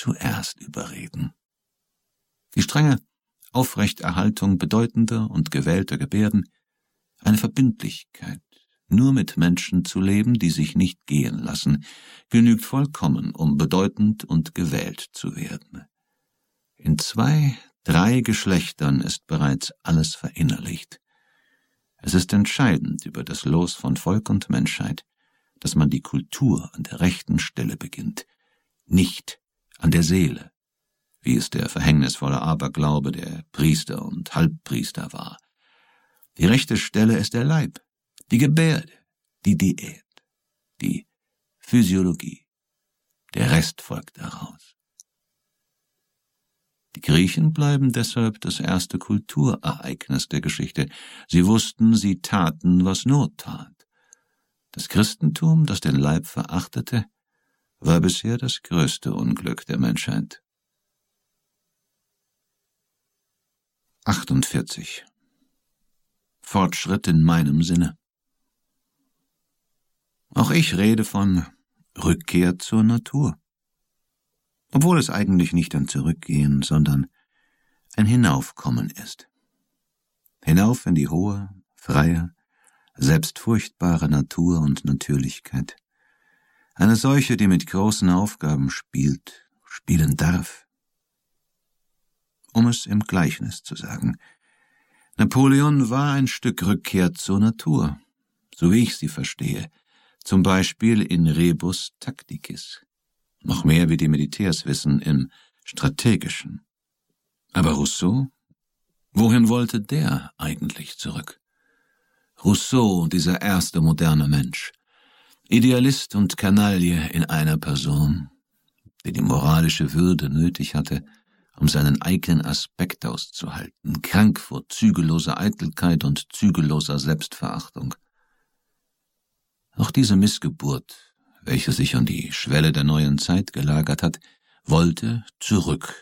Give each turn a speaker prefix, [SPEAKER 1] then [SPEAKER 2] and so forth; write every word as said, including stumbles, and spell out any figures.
[SPEAKER 1] zuerst überreden. Die strenge Aufrechterhaltung bedeutender und gewählter Gebärden, eine Verbindlichkeit, nur mit Menschen zu leben, die sich nicht gehen lassen, genügt vollkommen, um bedeutend und gewählt zu werden. In zwei, drei Geschlechtern ist bereits alles verinnerlicht. Es ist entscheidend über das Los von Volk und Menschheit, dass man die Kultur an der rechten Stelle beginnt, nicht an der Seele, wie es der verhängnisvolle Aberglaube der Priester und Halbpriester war. Die rechte Stelle ist der Leib, die Gebärde, die Diät, die Physiologie. Der Rest folgt daraus. Die Griechen bleiben deshalb das erste Kulturereignis der Geschichte. Sie wussten, sie taten, was Not tat. Das Christentum, das den Leib verachtete, war bisher das größte Unglück der Menschheit. achtundvierzig. Fortschritt in meinem Sinne. Auch ich rede von Rückkehr zur Natur, obwohl es eigentlich nicht ein Zurückgehen, sondern ein Hinaufkommen ist. Hinauf in die hohe, freie, selbstfurchtbare Natur und Natürlichkeit. Eine solche, die mit großen Aufgaben spielt, spielen darf. Um es im Gleichnis zu sagen, Napoleon war ein Stück Rückkehr zur Natur, so wie ich sie verstehe, zum Beispiel in Rebus Tacticis, noch mehr wie die Militärs wissen im Strategischen. Aber Rousseau? Wohin wollte der eigentlich zurück? Rousseau, dieser erste moderne Mensch, Idealist und Kanaille in einer Person, der die moralische Würde nötig hatte, um seinen eigenen Aspekt auszuhalten, krank vor zügelloser Eitelkeit und zügelloser Selbstverachtung. Auch diese Missgeburt, welche sich an die Schwelle der neuen Zeit gelagert hat, wollte zurück